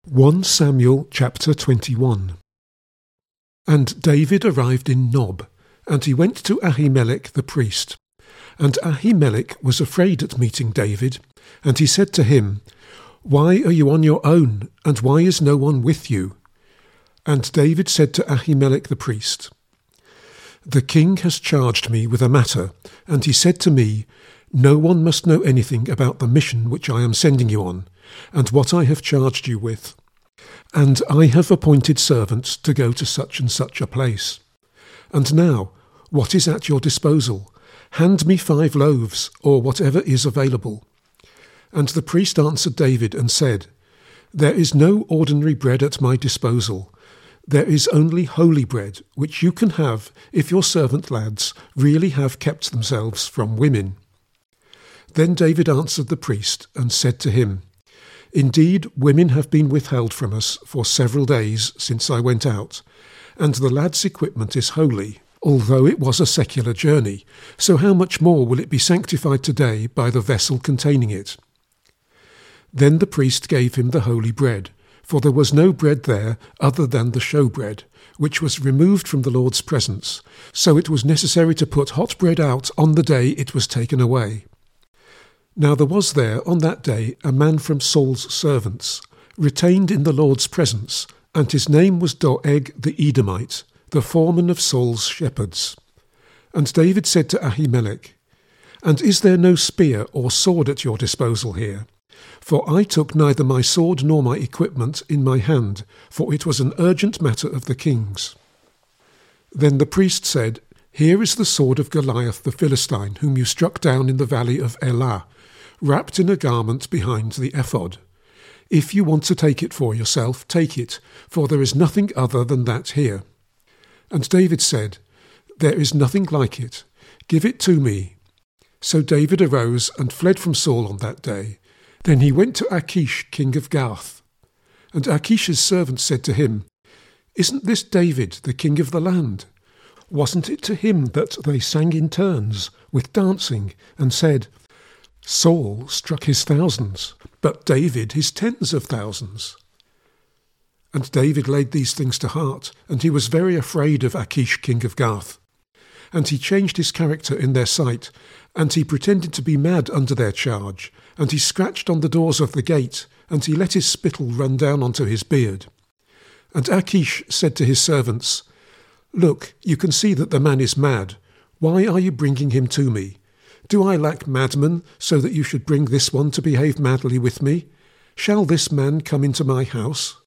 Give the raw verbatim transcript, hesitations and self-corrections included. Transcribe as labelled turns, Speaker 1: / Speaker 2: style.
Speaker 1: First Samuel chapter twenty-one. And David arrived in Nob, and he went to Ahimelech the priest. And Ahimelech was afraid at meeting David, and he said to him, "Why are you on your own, and why is no one with you?" And David said to Ahimelech the priest, "The king has charged me with a matter, and he said to me, 'No one must know anything about the mission which I am sending you on, and what I have charged you with. And I have appointed servants to go to such and such a place. And now, what is at your disposal? Hand me five loaves, or whatever is available.' And the priest answered David and said, 'There is no ordinary bread at my disposal. There is only holy bread, which you can have if your servant lads really have kept themselves from women.' Then David answered the priest and said to him, 'Indeed, women have been withheld from us for several days since I went out, and the lad's equipment is holy, although it was a secular journey, so how much more will it be sanctified today by the vessel containing it?' Then the priest gave him the holy bread, for there was no bread there other than the showbread, which was removed from the Lord's presence, so it was necessary to put hot bread out on the day it was taken away. Now there was there on that day a man from Saul's servants, retained in the Lord's presence, and his name was Doeg the Edomite, the foreman of Saul's shepherds. And David said to Ahimelech, 'And is there no spear or sword at your disposal here? For I took neither my sword nor my equipment in my hand, for it was an urgent matter of the king's.' Then the priest said, 'Here is the sword of Goliath the Philistine, whom you struck down in the valley of Elah, wrapped in a garment behind the ephod. If you want to take it for yourself, take it, for there is nothing other than that here.' And David said, 'There is nothing like it. Give it to me.' So David arose and fled from Saul on that day. Then he went to Achish king of Gath. And Achish's servant said to him, 'Isn't this David, the king of the land? Wasn't it to him that they sang in turns, with dancing, and said, Saul struck his thousands, but David his tens of thousands?' And David laid these things to heart, and he was very afraid of Achish king of Gath. And he changed his character in their sight, and he pretended to be mad under their charge, and he scratched on the doors of the gate, and he let his spittle run down onto his beard. And Achish said to his servants, 'Look, you can see that the man is mad. Why are you bringing him to me? Do I lack madmen, so that you should bring this one to behave madly with me? Shall this man come into my house?'